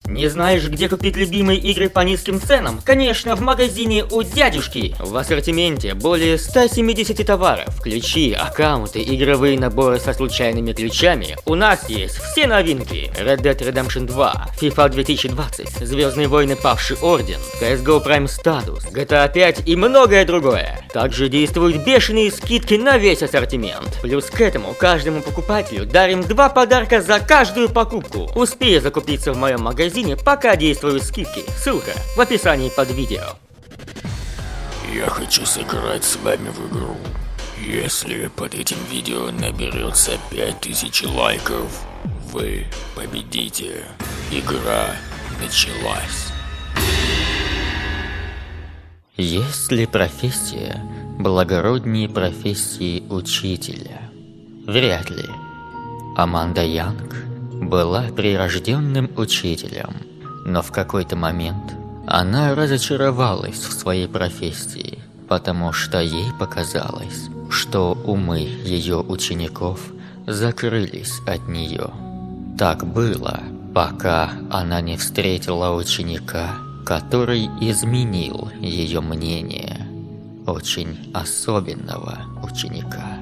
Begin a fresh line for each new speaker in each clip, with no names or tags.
Не знаешь, где купить любимые игры по низким ценам? Конечно, в магазине у дядюшки. В ассортименте более 170 товаров. Ключи, аккаунты, игровые наборы со случайными ключами. У нас есть все новинки. Red Dead Redemption 2, FIFA 2020, Звездные войны Павший Орден, CSGO Prime Status, GTA 5 и многое другое. Также действуют бешеные скидки на весь ассортимент. Плюс к этому каждому покупателю дарим 2 подарка за каждую покупку. Успей закупиться в моем магазине, пока действуют скидки. Ссылка в описании под видео.
Я хочу сыграть с вами в игру. Если под этим видео наберется 5000 лайков, вы победите. Игра началась.
Есть ли профессия благороднее профессии учителя? Вряд ли. Аманда Янг была прирожденным учителем, но в какой-то момент она разочаровалась в своей профессии, потому что ей показалось, что умы ее учеников закрылись от нее. Так было, пока она не встретила ученика, который изменил ее мнение. Очень особенного ученика.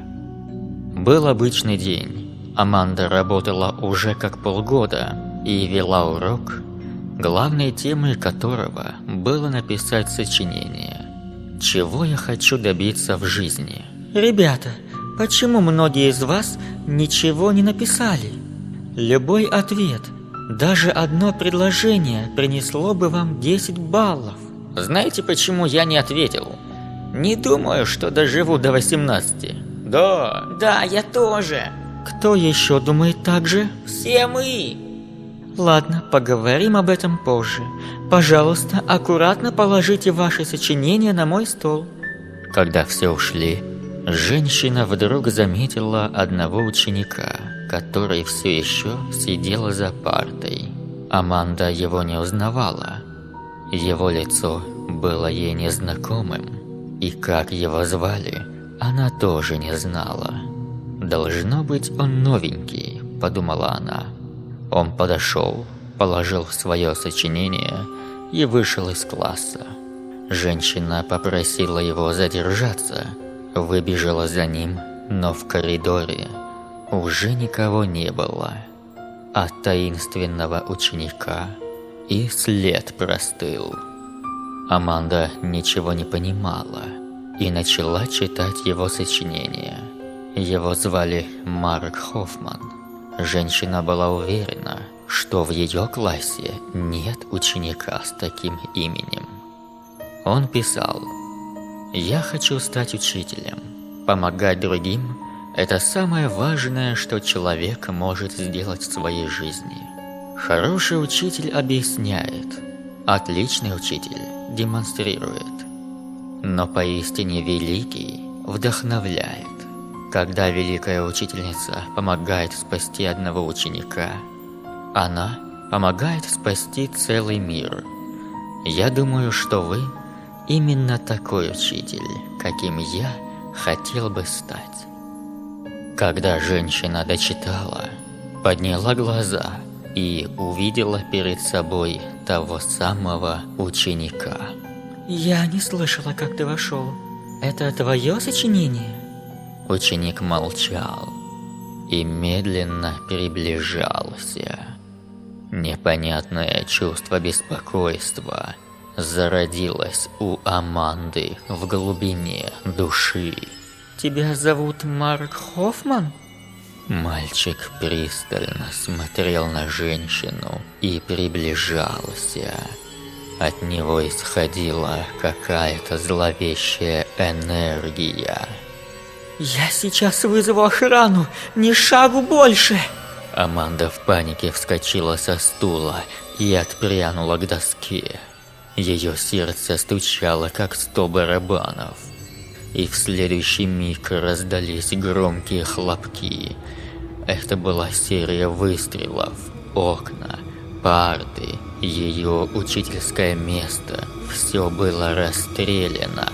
Был обычный день. Аманда работала уже как полгода и вела урок, главной темой которого было написать сочинение. Чего я хочу добиться в жизни?
Ребята, почему многие из вас ничего не написали? Любой ответ, даже одно предложение принесло бы вам 10 баллов.
Знаете, почему я не ответил? Не думаю, что доживу до 18.
Да, я тоже. Кто еще думает так же?
Все мы.
Ладно, поговорим об этом позже. Пожалуйста, аккуратно положите ваши сочинения на мой стол.
Когда все ушли, женщина вдруг заметила одного ученика, который все еще сидел за партой. Аманда его не узнавала. Его лицо было ей незнакомым, и как его звали, она тоже не знала. «Должно быть, он новенький», – подумала она. Он подошел, положил свое сочинение и вышел из класса. Женщина попросила его задержаться, выбежала за ним, но в коридоре уже никого не было. От таинственного ученика и след простыл. Аманда ничего не понимала и начала читать его сочинение. Его звали Марк Хоффман. Женщина была уверена, что в ее классе нет ученика с таким именем. Он писал: «Я хочу стать учителем. Помогать другим – это самое важное, что человек может сделать в своей жизни. Хороший учитель объясняет, отличный учитель демонстрирует, но поистине великий вдохновляет. Когда великая учительница помогает спасти одного ученика, она помогает спасти целый мир. Я думаю, что вы именно такой учитель, каким я хотел бы стать». Когда женщина дочитала, подняла глаза и увидела перед собой того самого ученика.
Я не слышала, как ты вошел. Это твое сочинение?
Ученик молчал и медленно приближался. Непонятное чувство беспокойства зародилось у Аманды в глубине души.
Тебя зовут Марк Хоффман?
Мальчик пристально смотрел на женщину и приближался. От него исходила какая-то зловещая энергия.
Я сейчас вызову охрану, ни шагу больше!
Аманда в панике вскочила со стула и отпрянула к доске. Ее сердце стучало, как 100 барабанов. И в следующий миг раздались громкие хлопки. Это была серия выстрелов. Окна, парты, ее учительское место – все было расстреляно.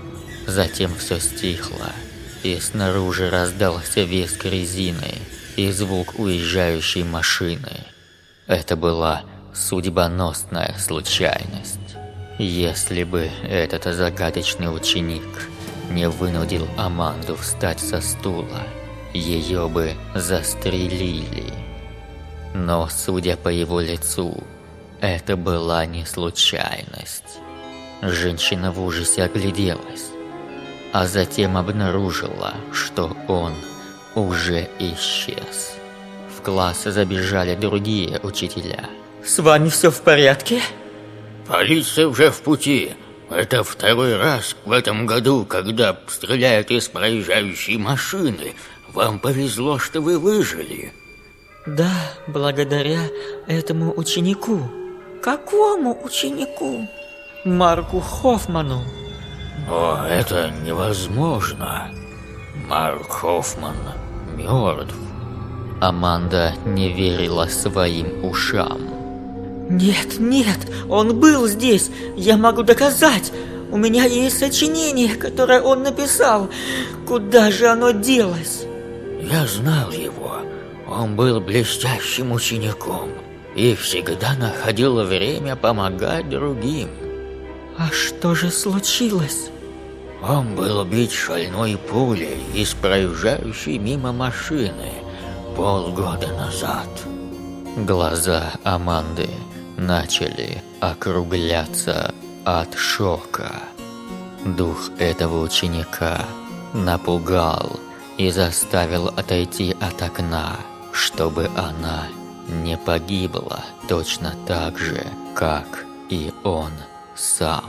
Затем все стихло, и снаружи раздался визг резины и звук уезжающей машины. Это была судьбоносная случайность. Если бы этот загадочный ученик не вынудил Аманду встать со стула, ее бы застрелили. Но, судя по его лицу, это была не случайность. Женщина в ужасе огляделась, а затем обнаружила, что он уже исчез. В класс забежали другие учителя.
С вами все в порядке?
Полиция уже в пути. Это второй раз в этом году, когда стреляют из проезжающей машины. Вам повезло, что вы выжили.
Да, благодаря этому ученику.
Какому ученику?
Марку Хоффману.
О, это невозможно. Марк Хоффман мертв.
Аманда не верила своим ушам.
Нет, нет, он был здесь. Я могу доказать. У меня есть сочинение, которое он написал. Куда же оно делось?
Я знал его. Он был блестящим учеником и всегда находил время помогать другим.
А что же случилось?
Он был убит шальной пулей из проезжающей мимо машины полгода назад.
Глаза Аманды начали округляться от шока. Дух этого ученика напугал и заставил отойти от окна, чтобы она не погибла точно так же, как и он сам.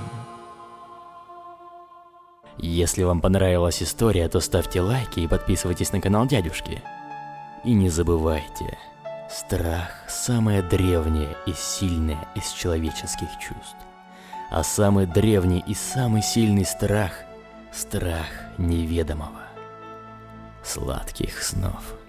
Если вам понравилась история, то ставьте лайки и подписывайтесь на канал дядюшки. И не забывайте, страх – самое древнее и сильное из человеческих чувств. А самый древний и самый сильный страх – страх неведомого. Сладких снов.